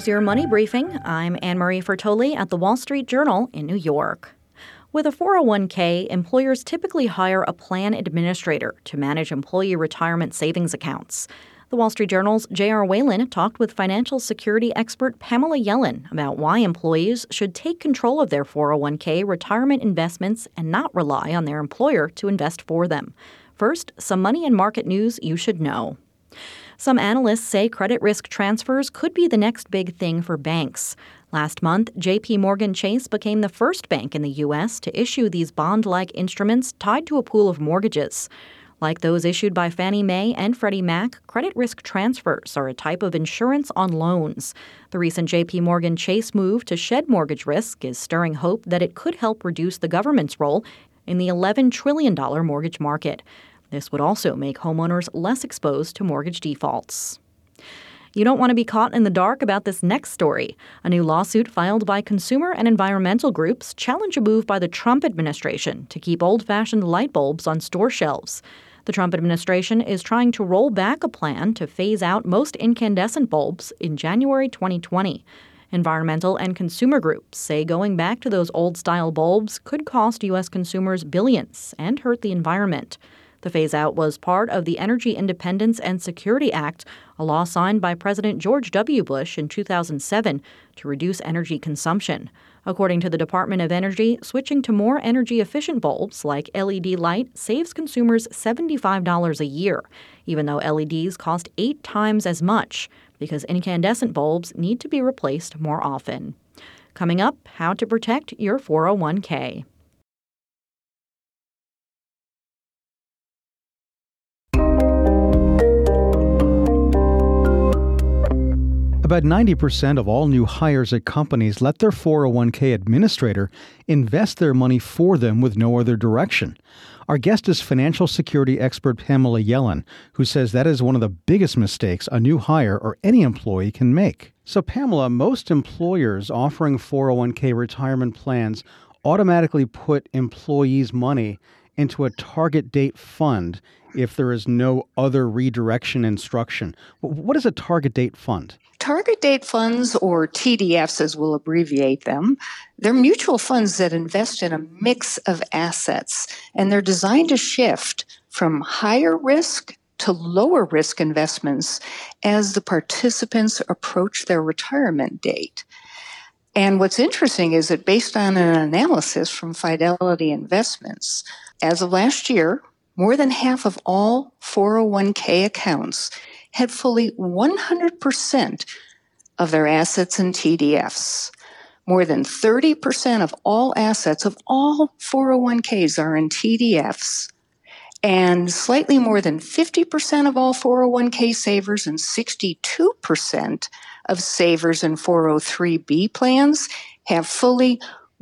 Here's your money briefing. I'm Anne-Marie Fertoli at the Wall Street Journal in New York. With a 401k, employers typically hire a plan administrator to manage employee retirement savings accounts. The Wall Street Journal's J.R. Whalen talked with financial security expert Pamela Yellen about why employees should take control of their 401k retirement investments and not rely on their employer to invest for them. First, some money and market news you should know. Some analysts say credit risk transfers could be the next big thing for banks. Last month, J.P. Morgan Chase became the first bank in the U.S. to issue these bond-like instruments tied to a pool of mortgages. Like those issued by Fannie Mae and Freddie Mac, credit risk transfers are a type of insurance on loans. The recent J.P. Morgan Chase move to shed mortgage risk is stirring hope that it could help reduce the government's role in the $11 trillion mortgage market. This would also make homeowners less exposed to mortgage defaults. You don't want to be caught in the dark about this next story. A new lawsuit filed by consumer and environmental groups challenge a move by the Trump administration to keep old-fashioned light bulbs on store shelves. The Trump administration is trying to roll back a plan to phase out most incandescent bulbs in January 2020. Environmental and consumer groups say going back to those old-style bulbs could cost U.S. consumers billions and hurt the environment. The phase-out was part of the Energy Independence and Security Act, a law signed by President George W. Bush in 2007 to reduce energy consumption. According to the Department of Energy, switching to more energy-efficient bulbs like LED light saves consumers $75 a year, even though LEDs cost 8 times as much because incandescent bulbs need to be replaced more often. Coming up, how to protect your 401k. About 90% of all new hires at companies let their 401k administrator invest their money for them with no other direction. Our guest is financial security expert Pamela Yellen, who says that is one of the biggest mistakes a new hire or any employee can make. So, Pamela, most employers offering 401k retirement plans automatically put employees' money into a target date fund if there is no other redirection instruction. What is a target date fund? Target date funds, or TDFs as we'll abbreviate them, they're mutual funds that invest in a mix of assets, and they're designed to shift from higher risk to lower risk investments as the participants approach their retirement date. And what's interesting is that based on an analysis from Fidelity Investments, as of last year, more than half of all 401k accounts had fully 100% of their assets in TDFs. More than 30% of all assets of all 401ks are in TDFs, and slightly more than 50% of all 401k savers and 62% of savers in 403b plans have fully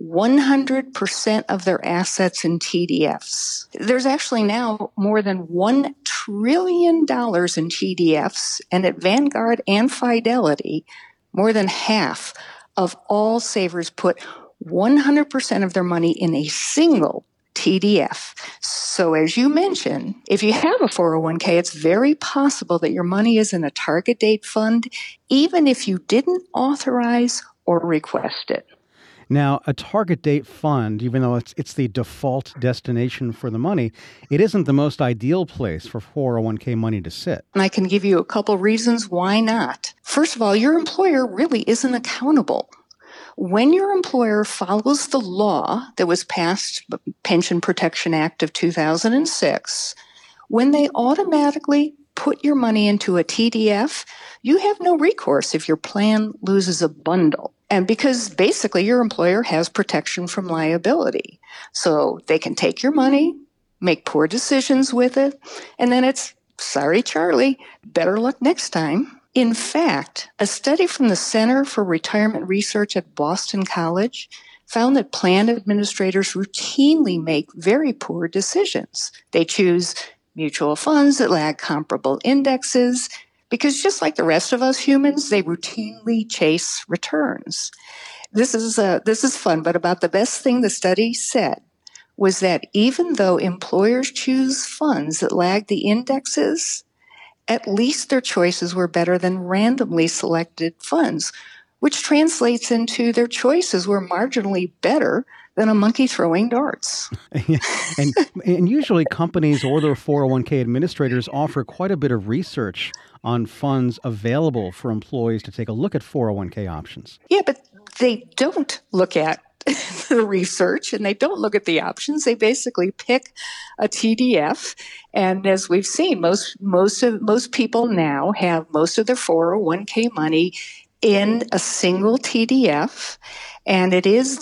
100% of their assets in TDFs. There's actually now more than $1 trillion in TDFs, and at Vanguard and Fidelity, more than half of all savers put 100% of their money in a single TDF. So as you mentioned, if you have a 401k, it's very possible that your money is in a target date fund, even if you didn't authorize or request it. Now, a target date fund, even though it's the default destination for the money, it isn't the most ideal place for 401k money to sit. And I can give you a couple reasons why not. First of all, your employer really isn't accountable. When your employer follows the law that was passed, the Pension Protection Act of 2006, when they automatically put your money into a TDF, you have no recourse if your plan loses a bundle. And because basically your employer has protection from liability. So they can take your money, make poor decisions with it, and then it's, sorry, Charlie, better luck next time. In fact, a study from the Center for Retirement Research at Boston College found that plan administrators routinely make very poor decisions. They choose mutual funds that lag comparable indexes, because just like the rest of us humans, they routinely chase returns. This is fun, but about the best thing the study said was that even though employers choose funds that lag the indexes, at least their choices were better than randomly selected funds, which translates into their choices were marginally better than a monkey throwing darts. and usually companies or their 401k administrators offer quite a bit of research on funds available for employees to take a look at 401k options. Yeah, but they don't look at the research and they don't look at the options. They basically pick a TDF. And as we've seen, most people now have most of their 401k money in a single TDF. And it is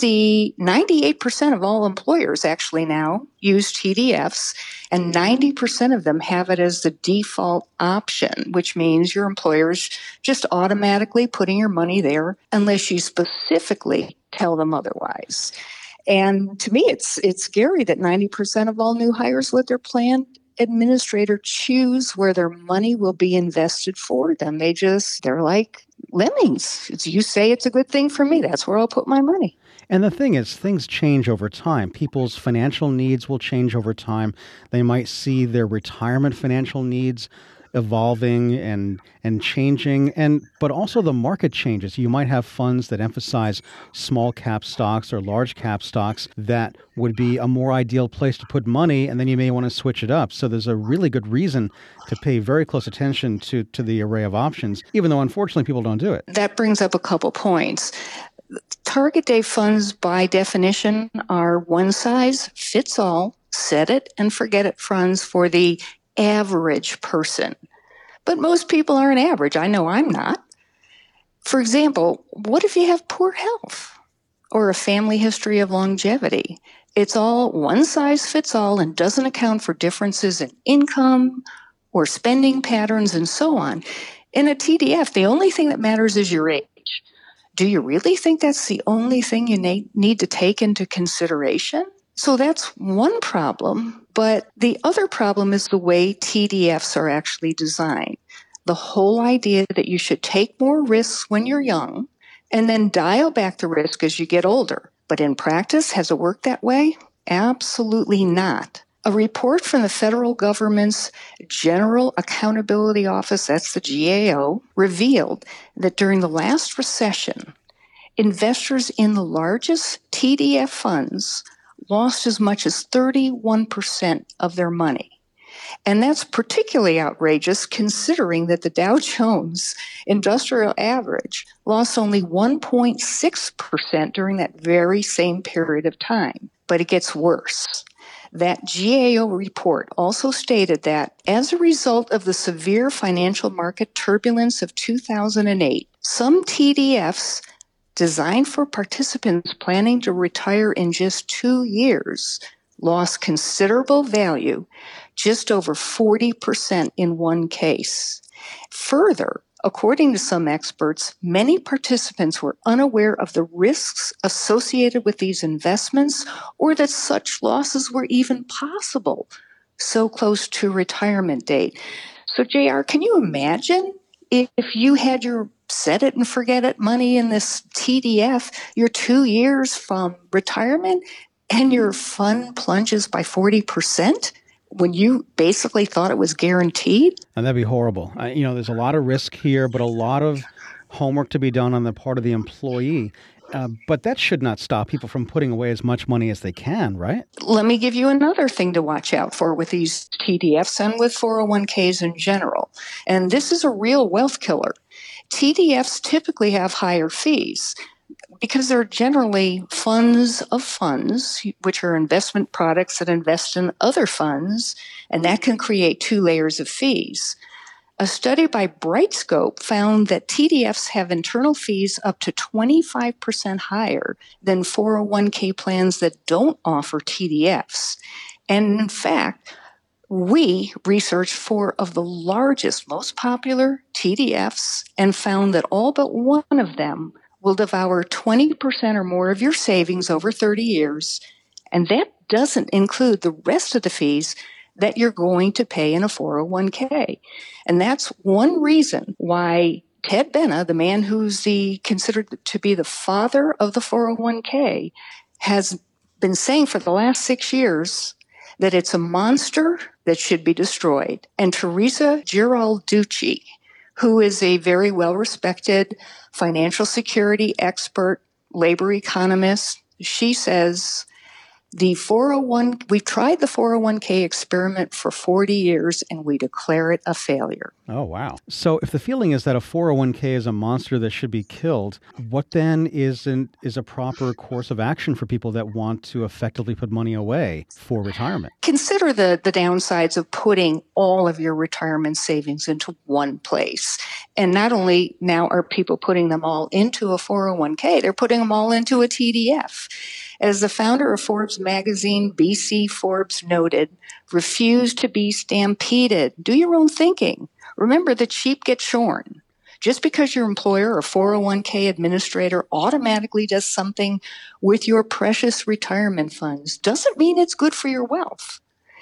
98% of all employers actually now use TDFs, and 90% of them have it as the default option, which means your employer's just automatically putting your money there unless you specifically tell them otherwise. And to me, it's scary that 90% of all new hires let their plan administrator choose where their money will be invested for them. They're like lemmings. You say it's a good thing for me, that's where I'll put my money. And the thing is, things change over time. People's financial needs will change over time. They might see their retirement financial needs evolving and changing, but also the market changes. You might have funds that emphasize small cap stocks or large cap stocks that would be a more ideal place to put money, and then you may want to switch it up. So there's a really good reason to pay very close attention to the array of options, even though unfortunately people don't do it. That brings up a couple points. Target date funds, by definition, are one size fits all, set it and forget it funds for the average person. But most people aren't average. I know I'm not. For example, what if you have poor health or a family history of longevity? It's all one size fits all and doesn't account for differences in income or spending patterns and so on. In a TDF, the only thing that matters is your age. Do you really think that's the only thing you need to take into consideration? So that's one problem, but the other problem is the way TDFs are actually designed. The whole idea that you should take more risks when you're young and then dial back the risk as you get older. But in practice, has it worked that way? Absolutely not. A report from the federal government's General Accountability Office, that's the GAO, revealed that during the last recession, investors in the largest TDF funds lost as much as 31% of their money. And that's particularly outrageous considering that the Dow Jones Industrial Average lost only 1.6% during that very same period of time. But it gets worse. That GAO report also stated that as a result of the severe financial market turbulence of 2008, some TDFs designed for participants planning to retire in just 2 years lost considerable value, just over 40% in one case. Further, according to some experts, many participants were unaware of the risks associated with these investments or that such losses were even possible so close to retirement date. So, JR, can you imagine if you had your set it and forget it money in this TDF, you're 2 years from retirement and your fund plunges by 40%? When you basically thought it was guaranteed? And that'd be horrible. There's a lot of risk here, but a lot of homework to be done on the part of the employee. But that should not stop people from putting away as much money as they can, right? Let me give you another thing to watch out for with these TDFs and with 401ks in general. And this is a real wealth killer. TDFs typically have higher fees because they're generally funds of funds, which are investment products that invest in other funds, and that can create 2 layers of fees. A study by Brightscope found that TDFs have internal fees up to 25% higher than 401k plans that don't offer TDFs. And in fact, we researched 4 of the largest, most popular TDFs and found that all but one of them will devour 20% or more of your savings over 30 years, and that doesn't include the rest of the fees that you're going to pay in a 401k. And that's one reason why Ted Benna, the man who's considered to be the father of the 401k, has been saying for the last 6 years that it's a monster that should be destroyed. And Teresa Giralducci, who is a very well-respected financial security expert, labor economist. She says, we've tried the 401k experiment for 40 years and we declare it a failure. Oh, wow. So if the feeling is that a 401k is a monster that should be killed, what then is a proper course of action for people that want to effectively put money away for retirement? Consider the downsides of putting all of your retirement savings into one place. And not only now are people putting them all into a 401k, they're putting them all into a TDF. As the founder of Forbes magazine, BC Forbes noted, refuse to be stampeded. Do your own thinking. Remember, the sheep get shorn. Just because your employer or 401k administrator automatically does something with your precious retirement funds doesn't mean it's good for your wealth.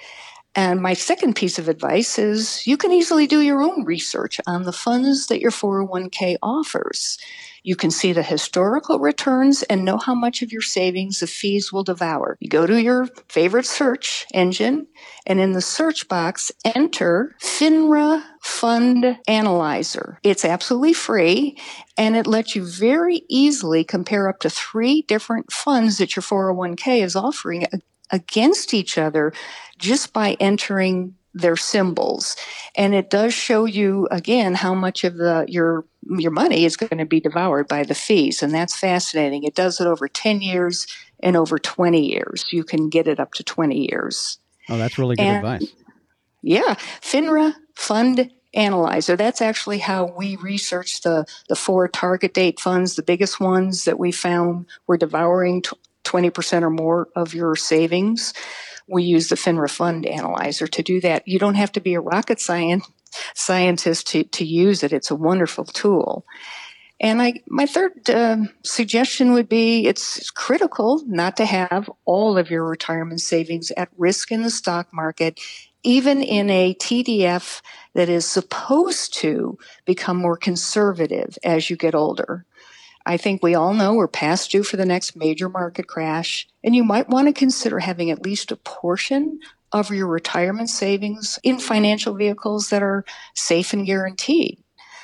And my second piece of advice is you can easily do your own research on the funds that your 401k offers. You can see the historical returns and know how much of your savings the fees will devour. You go to your favorite search engine, and in the search box, enter FINRA Fund Analyzer. It's absolutely free, and it lets you very easily compare up to 3 different funds that your 401k is offering against each other just by entering their symbols. And it does show you, again, how much of your money is going to be devoured by the fees. And that's fascinating. It does it over 10 years and over 20 years. You can get it up to 20 years. Oh, that's really good advice. Yeah. FINRA Fund Analyzer. That's actually how we researched the 4 target date funds, the biggest ones that we found were devouring 20% or more of your savings. We use the FINRA Fund Analyzer to do that. You don't have to be a rocket scientist to use it. It's a wonderful tool. And my third suggestion would be it's critical not to have all of your retirement savings at risk in the stock market, even in a TDF that is supposed to become more conservative as you get older. I think we all know we're past due for the next major market crash, and you might want to consider having at least a portion of your retirement savings in financial vehicles that are safe and guaranteed.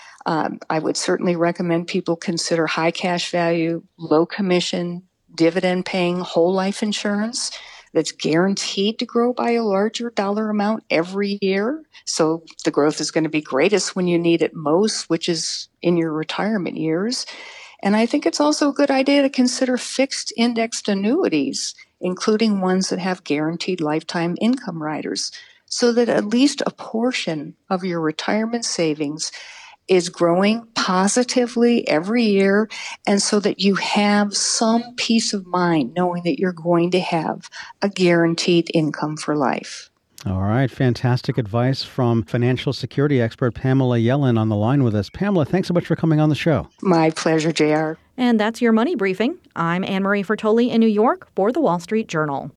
I would certainly recommend people consider high cash value, low commission, dividend paying whole life insurance that's guaranteed to grow by a larger dollar amount every year. So the growth is going to be greatest when you need it most, which is in your retirement years. And I think it's also a good idea to consider fixed indexed annuities, including ones that have guaranteed lifetime income riders, so that at least a portion of your retirement savings is growing positively every year, and so that you have some peace of mind knowing that you're going to have a guaranteed income for life. All right. Fantastic advice from financial security expert Pamela Yellen on the line with us. Pamela, thanks so much for coming on the show. My pleasure, JR. And that's your Money Briefing. I'm Anne Marie Fertoli in New York for The Wall Street Journal.